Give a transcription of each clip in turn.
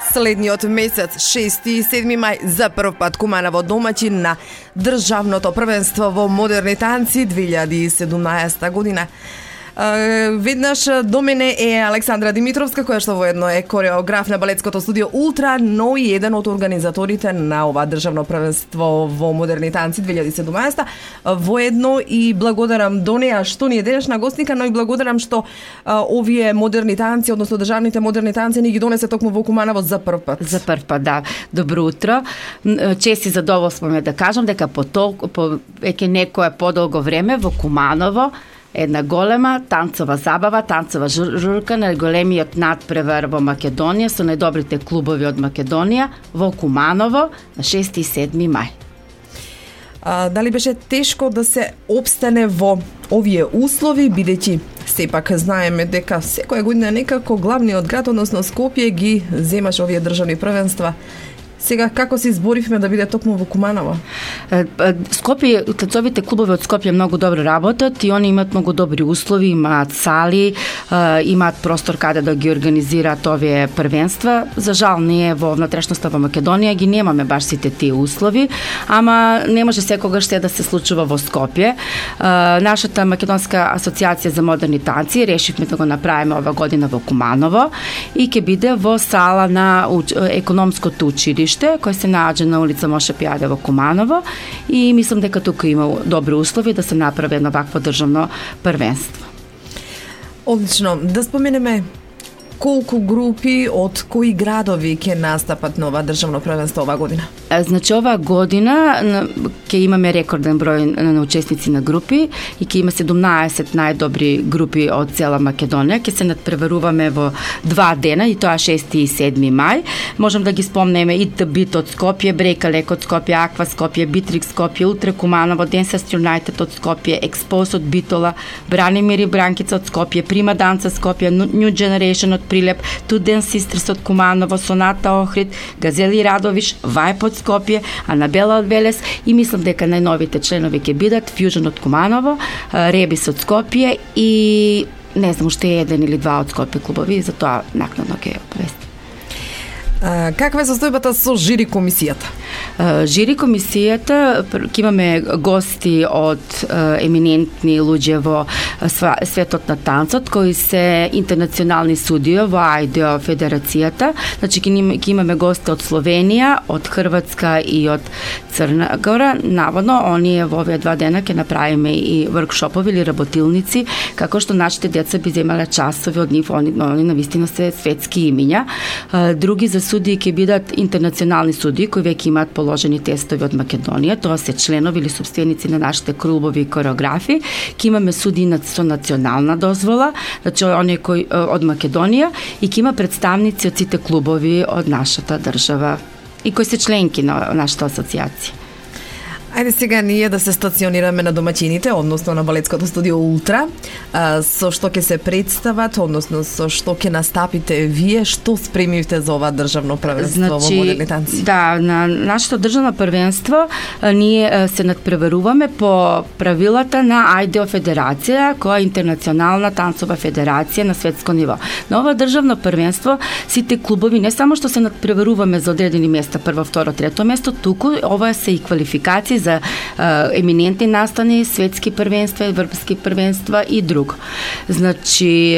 Следниот месец, 6 и 7 мај, за прв пат Куманово домаќин на државното првенство во модерни танци 2017 година. Веднаш до мене е Александра Димитровска, која што воедно е кореограф на балетското студио Ултра, но и еден од организаторите на ова државно првенство во модерни танци 2017. Воедно и благодарам до неа што ни е денешна гостника, но и благодарам што овие модерни танци, односно државните модерни танци ни ги донесе токму во Куманово за прв пат. За прв пат, да. Добро утро. Чест и задоволство ме да кажам дека по веќе некое подолго време во Куманово една голема танцова забава, танцова журка на големиот надпревар во Македонија со најдобрите клубови од Македонија во Куманово на 6 и 7 мај. Дали беше тешко да се опстане во овие услови, бидејќи сепак знаеме дека секоја година некако главниот град, односно Скопје, ги земаш овие државни првенства. Сега, како се изборивме да биде токму во Куманово? Скопје, танцовите клубови од Скопје многу добро работат и они имаат многу добри услови, имаат сали, имаат простор каде да ги организираат овие првенства. За жал ние во внатрешноста во Македонија ги немаме баш сите тие услови, ама не може секогаш се да се случува во Скопје. Нашата Македонска асоциација за модерни танци решивме да го направиме ова година во Куманово и ќе биде во сала на економското училиште кој се наоѓа на улица Моше Пијаде во Куманово и мислам дека тука има добри услови да се направи едно вакво државно првенство. Одлично. Да споменеме колку групи од кои градови ќе настапат на ова државно првенство ова година? Значи, ова година ќе имаме рекорден број на учесници на групи и ќе има 17 најдобри групи од цела Македонија. Ќе се надпреваруваме во 2 дена и тоа 6 и 7 мај. Можам да ги спомнеме и Бит од Скопје, Брейкалек од Скопје, Аква Скопје, Битрикс Скопје, Ултра Куманово, Денсас Юнајтед од Скопје, Експос од Битола, Бранимир и Бранкица од Скопје, Прима Данца Скопје, New Generation од Прилеп, Туден Систерс од Куманово, Соната Охрид, Газели Радовиш, Вајп од Скопје, Анабела од Велес и мислам дека најновите членови ќе бидат Фјужен од Куманово, Ребис од Скопје и не знам уште еден или два од Скопје клубови, затоа накнадно ќе обвестам. Каква е состојбата со жири комисијата? Жири комисијата ќе имаме гости од еминентни луѓе во светот на танцот, кои се интернационални судија во Ајдео Федерацијата. Значи ќе имаме гости од Словенија, од Хрватска и од Црна Гора. Наводно, оние во овие 2 дена ќе направиме и воркшопови или работилници, како што нашите деца би земале часови од нив, они навистина се светски имиња. Други за судии ќе бидат интернационални судии кои веќе имаат положени тестови од Македонија, тоа се членови или собственици на нашите клубови и кореографи. Ќе имаме судии со национална дозвола, значи оние кои од Македонија и ќе има представници од сите клубови од нашата држава и кои се членки на нашата асоциација. Ајде сега ние да се стационираме на домаќините, односно на балетското студио Ултра, со што ќе се представат, односно со што ќе настапите вие, што спремивте за ова државно првенство во модерни танци? Да, на нашето државно првенство ние се надпреваруваме по правилата на Ајдео Федерација, која е интернационална танцова федерација на светско ниво. На ова државно првенство сите клубови не само што се надпреваруваме за одредени места, прво, второ, трето место, туку ова се и квалификации за еминентни настани, светски првенства, европски првенства и друго. Значи,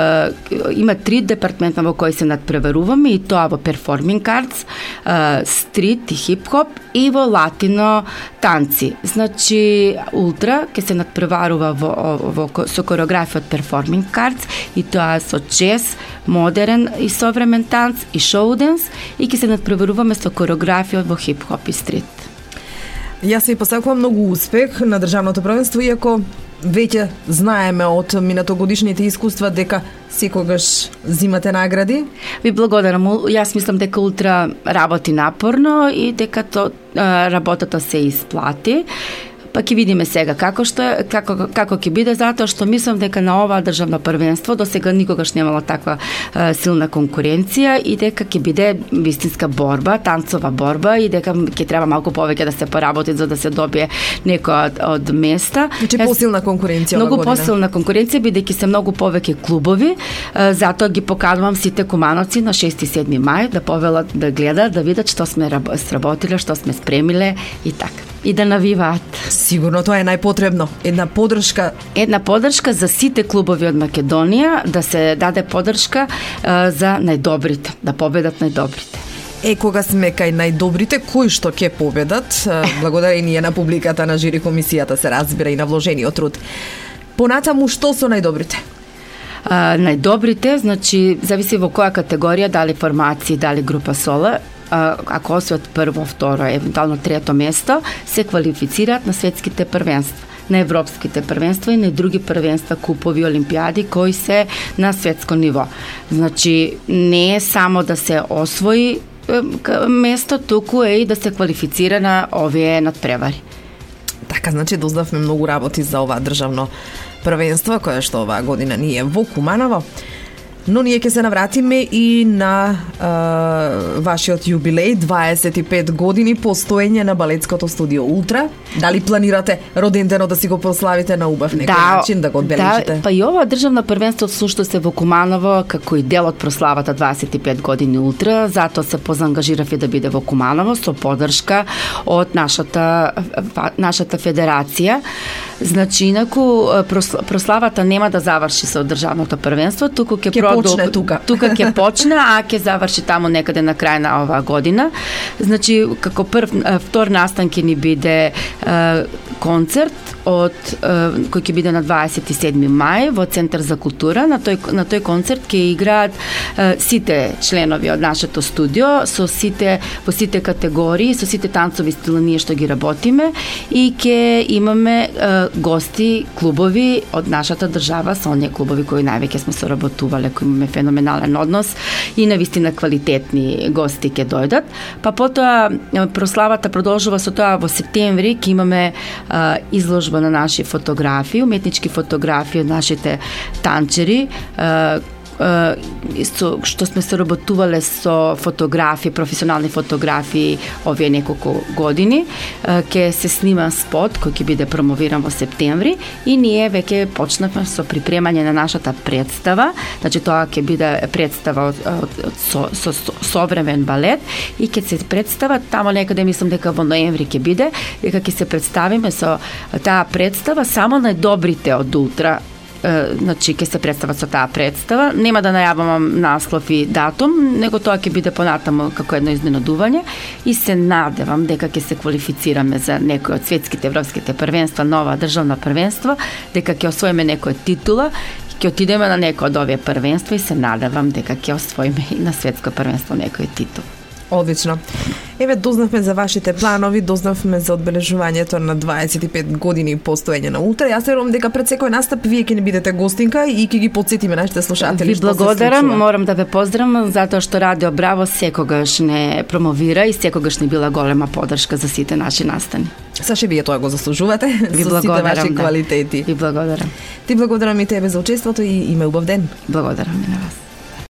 има 3 департмента во кои се надпреваруваме и тоа во перформинг артс, стрит и хип-хоп и во латино танци. Значи, Ултра ќе се надпреварува со кореографија од перформинг артс и тоа со джез, модерен и современ танц и шоу-денс и ќе се надпреваруваме со кореографија во хип-хоп и стрит. Јас се посакувам многу успех на државното првенство, иако веќе знаеме од минатогодишните искуства дека секогаш зимате награди. Ви благодарам. Јас мислам дека Ултра работи напорно и дека работата се исплати. па ќе видиме сега како ќе биде, затоа што мислам дека на ова државно првенство до сега никогаш немало таква силна конкуренција и дека ќе биде вистинска борба, танцова борба и дека ќе треба малку повеќе да се поработи за да се добие некој од места. Значи посилна конкуренција многу посилна конкуренција, бидејќи се многу повеќе клубови, затоа ги поканувам сите кумановци на 6 и 7 мај да повелат, да гледат, да видат што сме сработиле, што сме спремиле и така. И да навиваат. Сигурно тоа е најпотребно. Една подршка за сите клубови од Македонија, да се даде подршка за најдобрите, да победат најдобрите. Кога сме кај најдобрите, кои што ќе победат, благодарение на публиката на жири комисијата се разбира и на вложениот труд. Понатаму што со најдобрите? Најдобрите, значи, зависи во која категорија, дали формации, дали група соло, ако освојат прво, второ, евентуално трето место, се квалифицираат на светските првенства, на европските првенства и на други првенства, купови, олимпијади кои се на светско ниво. Значи, не е само да се освои место, туку е и да се квалифицира на овие надпревари. Така, значи дознавме многу работи за ова државно првенство, кое што оваа година ни е во Куманово. Но ние ќе се навратиме и на вашиот јубилеј, 25 години постоење на балетското студио Ултра. Дали планирате роденденот да си го прославите на убав некој начин, да го одбележите? Да, па и ова државно првенство слушто се во Куманово како и дел од прославата 25 години Ултра, затоа се позаангажирав и да биде во Куманово со поддршка од нашата федерација. Значи, инаку прославата нема да заврши со државното првенство, туку ќе почне тука ќе почне, а ќе заврши таму некаде на крај на оваа година. Значи, како втор настан ќе ни биде концерт кој ќе биде на 27 мај во Центар за култура. На тој концерт ќе играат сите членови од нашето студио во сите категории, со сите танцови стили ние што ги работиме и ќе имаме гости, клубови од нашата држава, со оние клубови кои највеќе сме соработувале, кои имаме феноменален однос и навистина квалитетни гости ќе дојдат. Па потоа прославата продолжува со тоа во септември ќе имаме изложба на наши фотографии, уметнички фотографии од нашите танчери, што сме соработувале со фотографии, професионални фотографии овие неколку години. Ќе се снима спот кој ќе биде промовиран во септември и ние веќе почнавме со припремање на нашата представа. Значи тоа ќе биде представа со современ балет и ќе се представа тамо некаде, мислам дека во ноември ќе биде, дека ќе се представиме со таа представа само најдобрите од Ултра. Значи ќе се представа со таа представа. Нема да најавам наслов и датум, него тоа ќе биде понатаму како едно изненадување и се надевам дека ќе се квалифицираме за некој од светските европските првенства, нова државна првенства, дека ќе освоиме некоја титула, ќе отидеме на некој од овие првенства и се надевам дека ќе освоиме и на светско првенство некој титул. Одлично. Еве, дознавме за вашите планови, дознавме за одбележувањето на 25 години постоење на Ултра. Јас верувам дека пред секој настап вие ќе не бидете гостинка и ќе ги потсетиме нашите слушатели. Ви благодарам, морам да ве поздравам затоа што Радио Браво секогаш не промовира и секогаш не била голема поддршка за сите наши настани. Саше, вие тоа го заслужувате со сите ваши квалитети. Ви благодарам. Ти благодарам и тебе за учеството и има убав ден. Благодарам и на вас.